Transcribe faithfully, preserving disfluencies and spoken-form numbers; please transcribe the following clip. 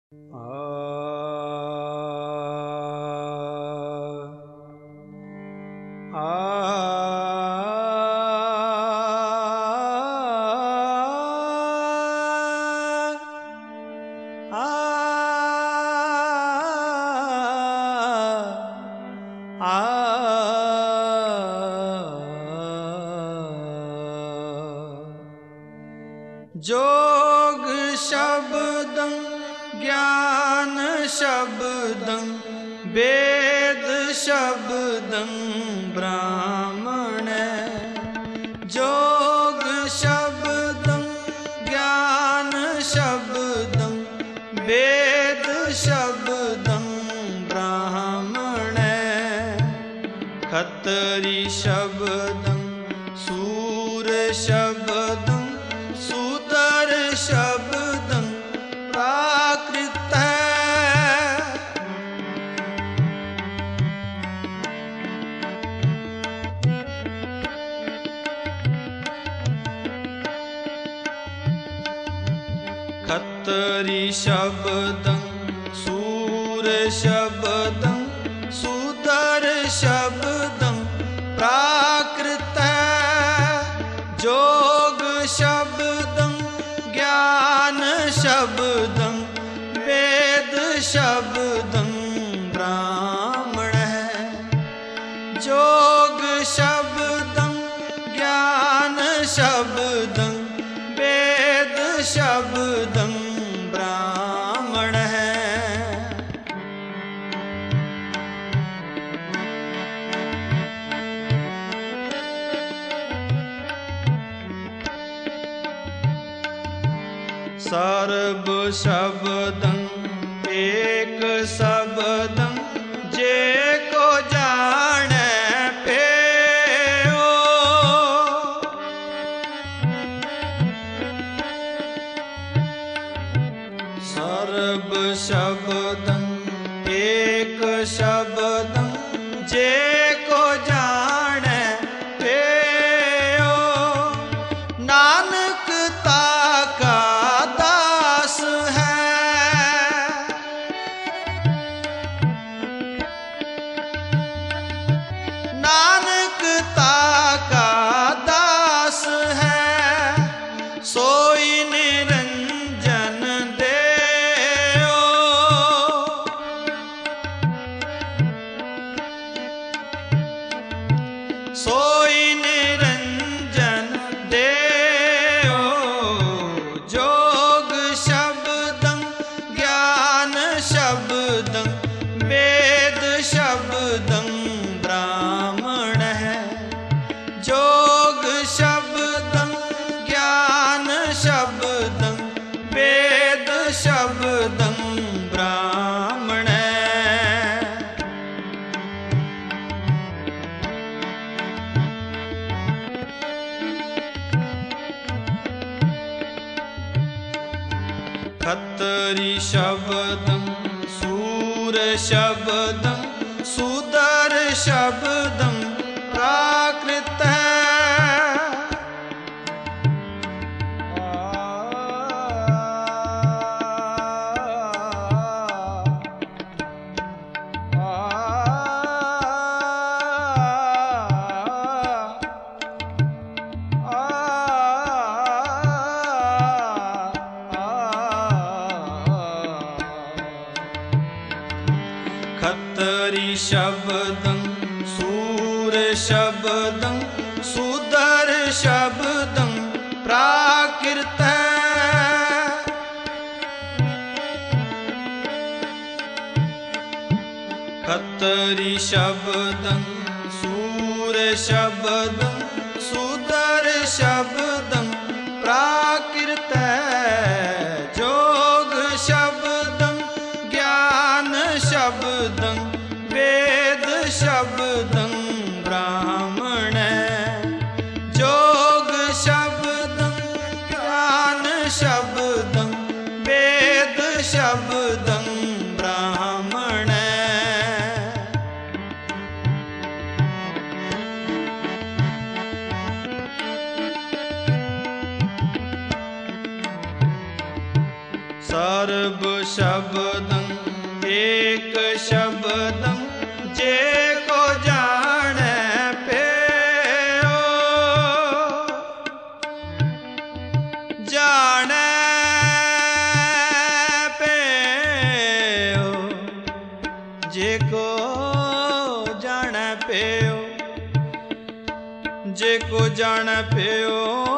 जोग शब्दं ज्ञान शब्दं वेद शब्दं ब्राह्मण। जोग शब्दं ज्ञान शब्दं वेद शब्दं ब्राह्मण। खत्री शब्दं सूर शब्दं सूतर शब्दं प्राकृत। खत्री शब्दं सूर शब्दं सूतर शब्दं प्राकृत। जोग शब्दं ज्ञान शब्दं वेद शब्दं ब्राह्मण। जोग शब्दं ज्ञान शब्दं वेद शब्दं ब्राह्मण। सर्व शब्दं एक शब्दं जेको जाने पेओ। सर्व शब्दं एक शब्दं जेको जाने पेओ। नानक ताका नानक ताका दास है, सोई निरंजन देओ। सोई निरंजन देओ। जोग शब्दं ज्ञान शब्दं वेद शब्दं ब्राह्मण। जोग शब्दं ज्ञान शब्दं वेद शब्दं ब्राह्मण। खत्री शब्दं सूर शब्दं सूतर शब्दं प्राकृत। खत्री शब्दं सूर शब्दं सूतर शब्दं प्राकृत। खत्री शब्दं सूर शब्दं सूतर शब्दं प्राकृत। जोग शब्दं ज्ञान शब्दं वेद शब्दं ब्राह्मण। जोग शब्दं ज्ञान शब्दं वेद शब्दं ब्राह्मण। सर्व शब्दं एक शब्दं जे को जाने पेओ जाने पेओ जे को जाने पेओ जे को जाने पेओ